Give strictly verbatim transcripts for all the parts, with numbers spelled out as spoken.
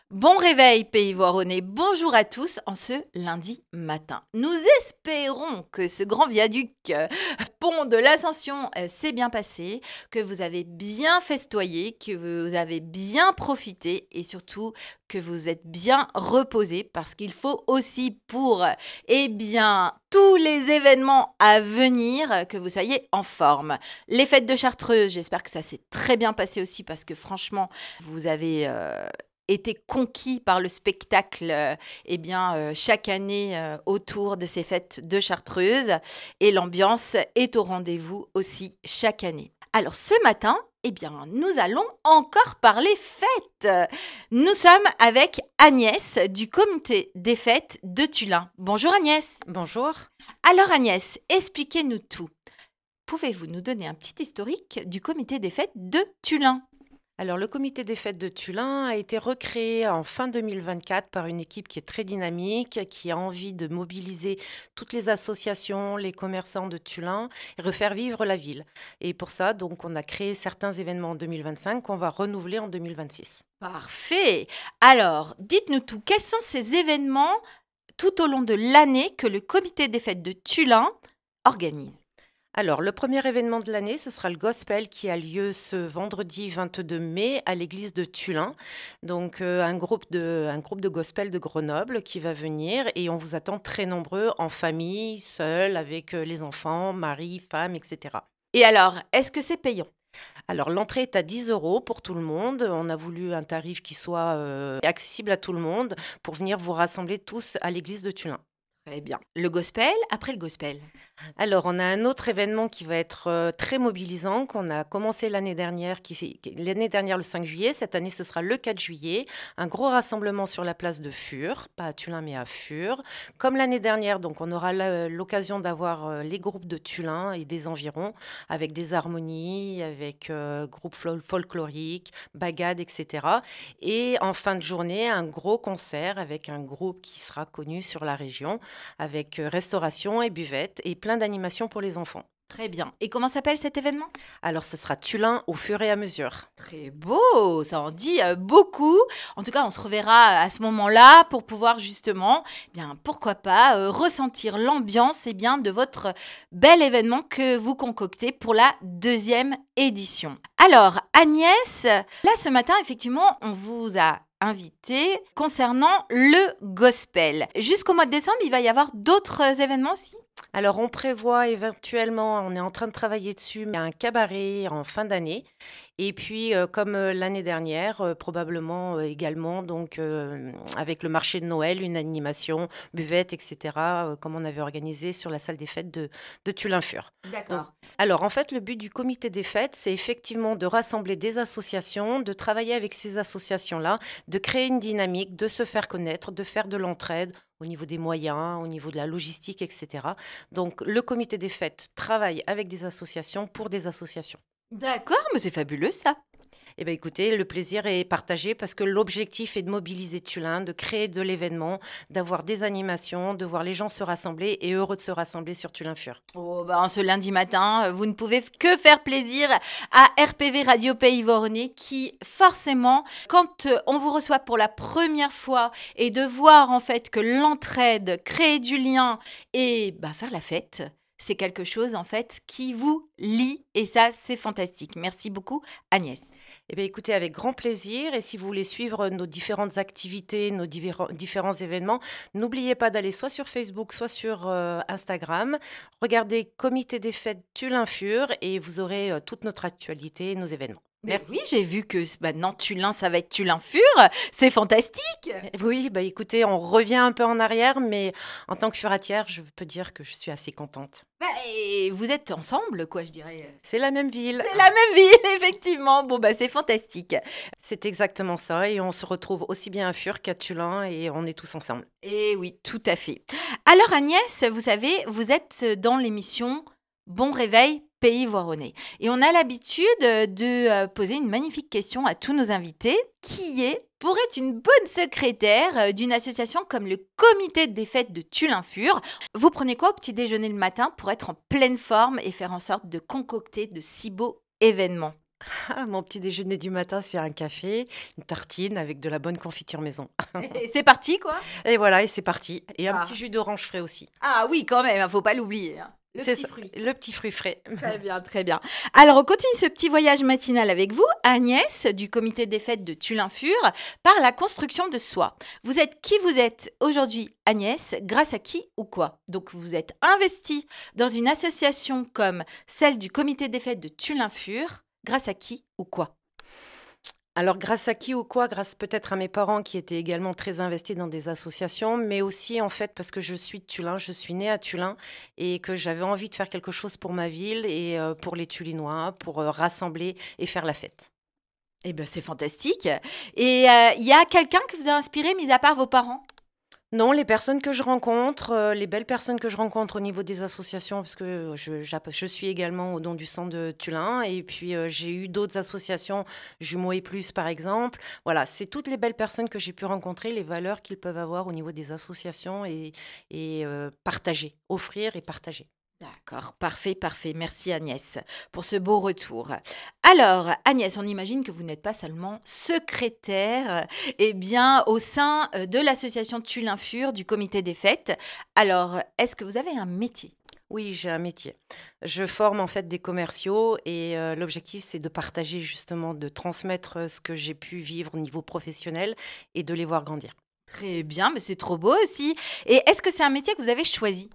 Bon réveil, Pays Voironnais. Bonjour à tous en ce lundi matin. Nous espérons que ce grand viaduc euh, pont de l'Ascension euh, s'est bien passé, que vous avez bien festoyé, que vous avez bien profité et surtout que vous êtes bien reposé parce qu'il faut aussi pour euh, eh bien, tous les événements à venir euh, que vous soyez en forme. Les fêtes de Chartreuse, j'espère que ça s'est très bien passé aussi parce que franchement, vous avez... euh, été conquis par le spectacle euh, eh bien, euh, chaque année euh, autour de ces fêtes de Chartreuse. Et l'ambiance est au rendez-vous aussi chaque année. Alors ce matin, eh bien, nous allons encore parler fêtes. Nous sommes avec Agnès du comité des fêtes de Tullin. Bonjour Agnès. Bonjour. Alors Agnès, expliquez-nous tout. Pouvez-vous nous donner un petit historique du comité des fêtes de Tullin ? Alors, le comité des fêtes de Tullin a été recréé en fin deux mille vingt-quatre par une équipe qui est très dynamique, qui a envie de mobiliser toutes les associations, les commerçants de Tullin et refaire vivre la ville. Et pour ça, donc, on a créé certains événements en deux mille vingt-cinq qu'on va renouveler en deux mille vingt-six. Parfait. Alors, dites-nous tout. Quels sont ces événements tout au long de l'année que le comité des fêtes de Tullin organise ? Alors, le premier événement de l'année, ce sera le gospel qui a lieu ce vendredi vingt-deux mai à l'église de Tullin. Donc, euh, un groupe de, un groupe de gospel de Grenoble qui va venir et on vous attend très nombreux en famille, seuls, avec euh, les enfants, mari, femme, et cetera. Et alors, est-ce que c'est payant ? Alors, l'entrée est à dix euros pour tout le monde. On a voulu un tarif qui soit euh, accessible à tout le monde pour venir vous rassembler tous à l'église de Tullin. Très bien. Le gospel, après le gospel. Alors, on a un autre événement qui va être euh, très mobilisant, qu'on a commencé l'année dernière, qui, s'est- qui- l'année dernière le cinq juillet. Cette année, ce sera le quatre juillet. Un gros rassemblement sur la place de Fur, pas à Tullin, mais à Fur. Comme l'année dernière, donc, on aura la- l'occasion d'avoir euh, les groupes de Tullin et des environs, avec des harmonies, avec euh, groupes fol- folkloriques, bagades, et cetera. Et en fin de journée, un gros concert avec un groupe qui sera connu sur la région, avec euh, restauration et buvette et plein d'animations pour les enfants. Très bien. Et comment s'appelle cet événement ? Alors, ce sera Tullin au fur et à mesure. Très beau, ça en dit euh, beaucoup. En tout cas, on se reverra à ce moment-là pour pouvoir justement, eh bien, pourquoi pas, euh, ressentir l'ambiance eh bien, de votre bel événement que vous concoctez pour la deuxième édition. Alors, Agnès, là ce matin, effectivement, on vous a invité concernant le gospel. Jusqu'au mois de décembre, il va y avoir d'autres événements aussi ? Alors, on prévoit éventuellement, on est en train de travailler dessus, mais un cabaret en fin d'année. Et puis, euh, comme euh, l'année dernière, euh, probablement euh, également, donc euh, avec le marché de Noël, une animation, buvette, et cetera, euh, comme on avait organisé sur la salle des fêtes de, de Tullin-Fur. Donc, D'accord. alors, en fait, le but du comité des fêtes, c'est effectivement de rassembler des associations, de travailler avec ces associations-là, de créer une dynamique, de se faire connaître, de faire de l'entraide au niveau des moyens, au niveau de la logistique, et cetera. Donc, le comité des fêtes travaille avec des associations pour des associations. D'accord, mais c'est fabuleux ça. Eh bien, écoutez, le plaisir est partagé parce que l'objectif est de mobiliser Tullin, de créer de l'événement, d'avoir des animations, de voir les gens se rassembler et heureux de se rassembler sur Tullin-Fur. Oh, bah, en ce lundi matin, euh, vous ne pouvez que faire plaisir à R P V Radio Pays Voronais qui, forcément, quand euh, on vous reçoit pour la première fois et de voir en fait que l'entraide, créer du lien et bah, faire la fête, c'est quelque chose en fait qui vous lie et ça, c'est fantastique. Merci beaucoup, Agnès. Eh bien, écoutez, avec grand plaisir. Et si vous voulez suivre nos différentes activités, nos divers- différents événements, n'oubliez pas d'aller soit sur Facebook, soit sur euh, Instagram. Regardez Comité des fêtes Tullin-Fur et vous aurez euh, toute notre actualité et nos événements. Mais Merci. oui, j'ai vu que maintenant Tullin, ça va être Tullin-Fur. C'est fantastique. Oui, bah écoutez, on revient un peu en arrière, mais en tant que furatière, je peux dire que je suis assez contente. Bah, et vous êtes ensemble, quoi, je dirais. C'est la même ville. C'est la même ville, effectivement. Bon, bah, c'est fantastique. C'est exactement ça. Et on se retrouve aussi bien à Fur qu'à Tullin et on est tous ensemble. Et oui, tout à fait. Alors, Agnès, vous savez, vous êtes dans l'émission Bon réveil, Pays Voironnais. Et on a l'habitude de euh, poser une magnifique question à tous nos invités, qui est, pour être une bonne secrétaire euh, d'une association comme le Comité des fêtes de Tullin-Fur, vous prenez quoi au petit déjeuner le matin pour être en pleine forme et faire en sorte de concocter de si beaux événements ? Ah, mon petit déjeuner du matin, c'est un café, une tartine avec de la bonne confiture maison. Et c'est parti, quoi. Et voilà, et c'est parti. Et un petit Ah. jus d'orange frais aussi. Ah oui, quand même, hein, faut pas l'oublier, hein. Le C'est petit ça, fruit. le petit fruit frais. Très bien, très bien. Alors, on continue ce petit voyage matinal avec vous, Agnès, du comité des fêtes de Tullin-Fur, par la construction de soi. Vous êtes qui vous êtes aujourd'hui, Agnès, grâce à qui ou quoi? Donc, vous êtes investie dans une association comme celle du comité des fêtes de Tullin-Fur, grâce à qui ou quoi? Alors, grâce à qui ou quoi? Grâce peut-être à mes parents qui étaient également très investis dans des associations, mais aussi en fait parce que je suis de Tullin, je suis née à Tullin et que j'avais envie de faire quelque chose pour ma ville et euh, pour les Tullinois, pour euh, rassembler et faire la fête. Eh bien, c'est fantastique. Et euh, il y a quelqu'un qui vous a inspiré, mis à part vos parents? Non, les personnes que je rencontre, euh, les belles personnes que je rencontre au niveau des associations, parce que je, j'app- je suis également au don du sang de Tullin, et puis euh, j'ai eu d'autres associations, Jumeaux et Plus par exemple. Voilà, c'est toutes les belles personnes que j'ai pu rencontrer, les valeurs qu'ils peuvent avoir au niveau des associations et, et euh, partager, offrir et partager. D'accord, parfait, parfait. Merci Agnès pour ce beau retour. Alors, Agnès, on imagine que vous n'êtes pas seulement secrétaire, eh bien, au sein euh, de l'association Tullin-Fur du comité des fêtes. Alors, est-ce que vous avez un métier? Oui, j'ai un métier. Je forme en fait des commerciaux et euh, l'objectif c'est de partager justement, de transmettre euh, ce que j'ai pu vivre au niveau professionnel et de les voir grandir. Très bien, mais c'est trop beau aussi. Et est-ce que c'est un métier que vous avez choisi?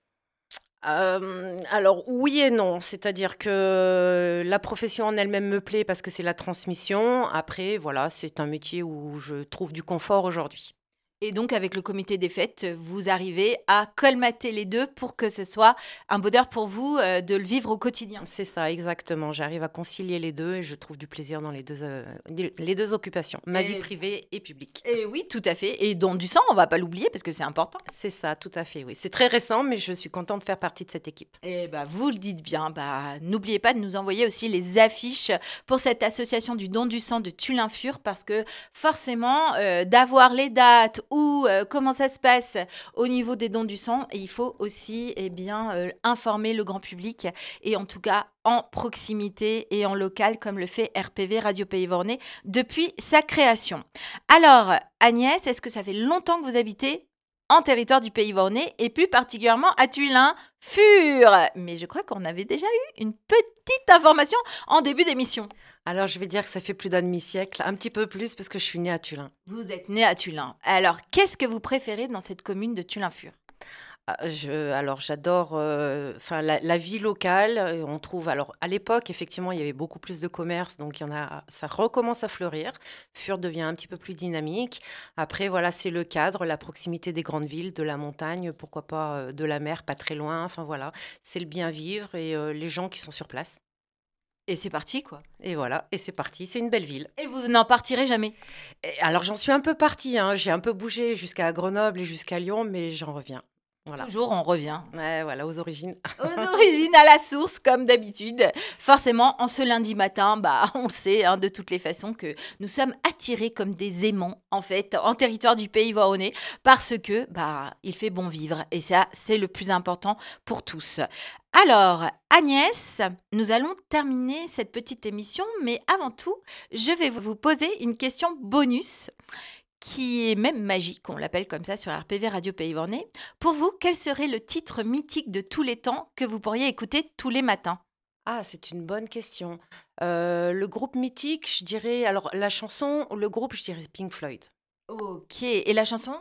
Hem, alors oui et non, c'est-à-dire que la profession en elle-même me plaît parce que c'est la transmission. Après voilà, c'est un métier où je trouve du confort aujourd'hui. Et donc, avec le comité des fêtes, vous arrivez à colmater les deux pour que ce soit un bonheur pour vous euh, de le vivre au quotidien. C'est ça, exactement. J'arrive à concilier les deux et je trouve du plaisir dans les deux, heu, les les deux occupations, ma vie Et, privée et publique. et oui, tout à fait. Et don du sang, on va pas l'oublier parce que c'est important. C'est ça, tout à fait, oui. C'est très récent, mais je suis contente de faire partie de cette équipe. Et bah, vous le dites bien, bah, n'oubliez pas de nous envoyer aussi les affiches pour cette association du don du sang de Tullin-Fur parce que forcément, euh, d'avoir les dates ou euh, comment ça se passe au niveau des dons du sang, il faut aussi eh bien, euh, informer le grand public et en tout cas en proximité et en local comme le fait R P V Radio Pays Vornais depuis sa création. Alors, Agnès, est-ce que ça fait longtemps que vous habitez en territoire du Pays Vornais et plus particulièrement à Tullin-Fur? Mais je crois qu'on avait déjà eu une petite information en début d'émission. Alors je vais dire que ça fait plus d'un demi-siècle, un petit peu plus parce que je suis née à Tullin. Vous êtes né à Tullin. Alors, qu'est-ce que vous préférez dans cette commune de Tullin-Fur? Ah, je alors j'adore, heu, enfin la la vie locale, heu, on trouve alors à l'époque effectivement il y avait beaucoup plus de commerces donc il y en a ça recommence à fleurir. Fur devient un petit peu plus dynamique. Après voilà, c'est le cadre, la proximité des grandes villes, de la montagne, pourquoi pas, heu, de la mer pas très loin, enfin voilà. C'est le bien vivre et heu, les gens qui sont sur place Et c'est parti, quoi. et voilà et c'est parti, c'est une belle ville. Et vous n'en partirez jamais. Et alors j'en suis un peu partie, hein, j'ai un peu bougé jusqu'à Grenoble et jusqu'à Lyon mais j'en reviens. Voilà. Toujours, on revient. Ouais, voilà, aux origines. Aux origines, à la source, comme d'habitude. Forcément, en ce lundi matin, bah, on sait hein, de toutes les façons que nous sommes attirés comme des aimants, en fait, en territoire du Pays Voronnais, parce que bah, il fait bon vivre. Et ça, c'est le plus important pour tous. Alors, Agnès, nous allons terminer cette petite émission, mais avant tout, je vais vous poser une question bonus qui est même magique, on l'appelle comme ça sur R P V Radio Pays Vornais. Pour vous, quel serait le titre mythique de tous les temps que vous pourriez écouter tous les matins? Ah, c'est une bonne question. Heu, le groupe mythique, je dirais alors la chanson, le groupe, je dirais Pink Floyd, Ok, et la chanson?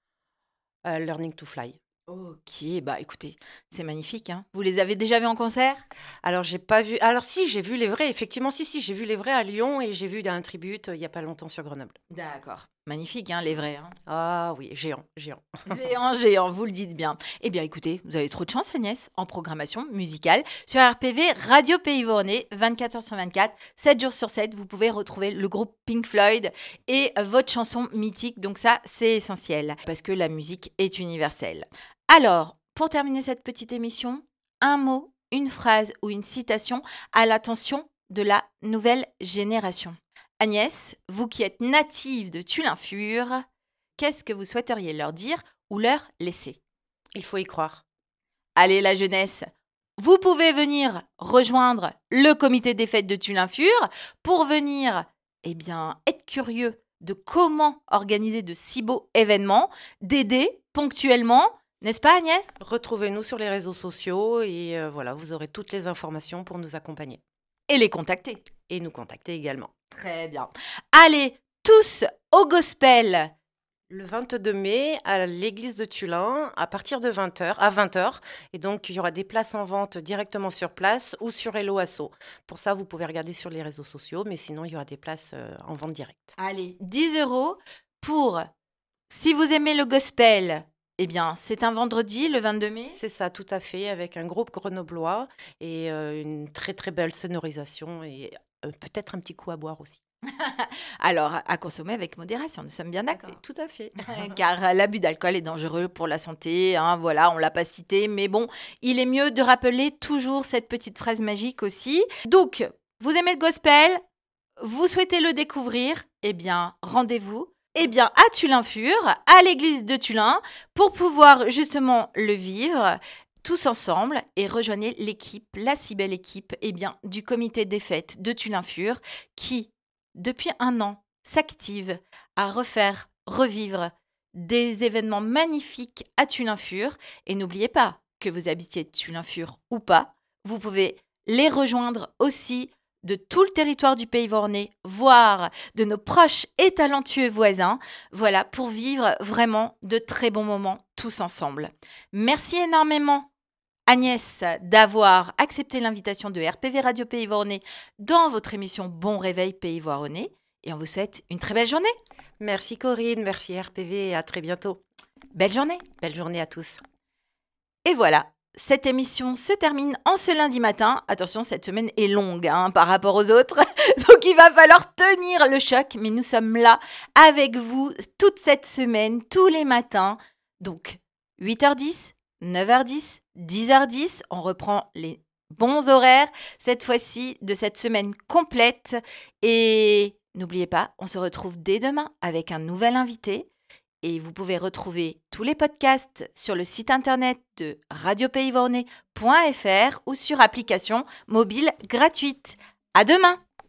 heu, Learning to Fly. Ok, bah écoutez, c'est magnifique, hein. Vous les avez déjà vus en concert? Alors j'ai pas vu alors si, j'ai vu les vrais, effectivement, si, si, j'ai vu les vrais à Lyon et j'ai vu un tribute, heu, il y a pas longtemps sur Grenoble. D'accord, magnifique, hein, les vrais. Hein. Ah oui, géant, géant. Géant, géant, vous le dites bien. Eh bien, écoutez, vous avez trop de chance, Agnès, en programmation musicale sur R P V Radio Pays Vornais, vingt-quatre heures sur vingt-quatre, sept jours sur sept. Vous pouvez retrouver le groupe Pink Floyd et votre chanson mythique. Donc ça, c'est essentiel parce que la musique est universelle. Alors, pour terminer cette petite émission, un mot, une phrase ou une citation à l'attention de la nouvelle génération. Agnès, vous qui êtes native de Tullin-Fur, qu'est-ce que vous souhaiteriez leur dire ou leur laisser? Il faut y croire. Allez, la jeunesse, vous pouvez venir rejoindre le comité des fêtes de Tulinfur pour venir eh bien, être curieux de comment organiser de si beaux événements, d'aider ponctuellement, n'est-ce pas Agnès ? Retrouvez-nous sur les réseaux sociaux et euh, voilà, vous aurez toutes les informations pour nous accompagner. Et les contacter. Et nous contacter également. Très bien. Allez, tous au gospel. Le vingt-deux mai, à l'église de Tulin, à partir de vingt heures, à vingt heures. Et donc, il y aura des places en vente directement sur place ou sur Hello Asso. Pour ça, vous pouvez regarder sur les réseaux sociaux, mais sinon, il y aura des places euh, en vente directe. Allez, dix euros pour, si vous aimez le gospel, eh bien, c'est un vendredi, le vingt-deux mai. C'est ça, tout à fait, avec un groupe grenoblois et euh, une très, très belle sonorisation et euh, peut-être un petit coup à boire aussi. Alors, à consommer avec modération, nous sommes bien d'accord. Tout à fait. Car l'abus d'alcool est dangereux pour la santé, hein, voilà, on l'a pas cité, mais bon, il est mieux de rappeler toujours cette petite phrase magique aussi. Donc, vous aimez le gospel, vous souhaitez le découvrir, eh bien, rendez-vous eh bien, à Tulinfur, à l'église de Tulin, pour pouvoir justement le vivre tous ensemble et rejoignez l'équipe, la si belle équipe eh bien, du comité des fêtes de Tulinfur qui, depuis un an, s'active à refaire, revivre des événements magnifiques à Tulinfur. Et n'oubliez pas que vous habitiez Tulinfur ou pas, vous pouvez les rejoindre aussi de tout le territoire du Pays Vornais, voire de nos proches et talentueux voisins, voilà, pour vivre vraiment de très bons moments tous ensemble. Merci énormément Agnès, d'avoir accepté l'invitation de R P V Radio Pays Vornais dans votre émission Bon Réveil Pays Vornais. Et on vous souhaite une très belle journée. Merci Corinne, merci R P V et à très bientôt. Belle journée. Belle journée à tous. Et voilà, cette émission se termine en ce lundi matin. Attention, cette semaine est longue hein, par rapport aux autres. Donc il va falloir tenir le choc. Mais nous sommes là avec vous toute cette semaine, tous les matins. Donc huit heures dix, neuf heures dix, dix heures dix, on reprend les bons horaires, cette fois-ci de cette semaine complète. Et n'oubliez pas, on se retrouve dès demain avec un nouvel invité. Et vous pouvez retrouver tous les podcasts sur le site internet de radio pays vornais point f r ou sur application mobile gratuite. À demain!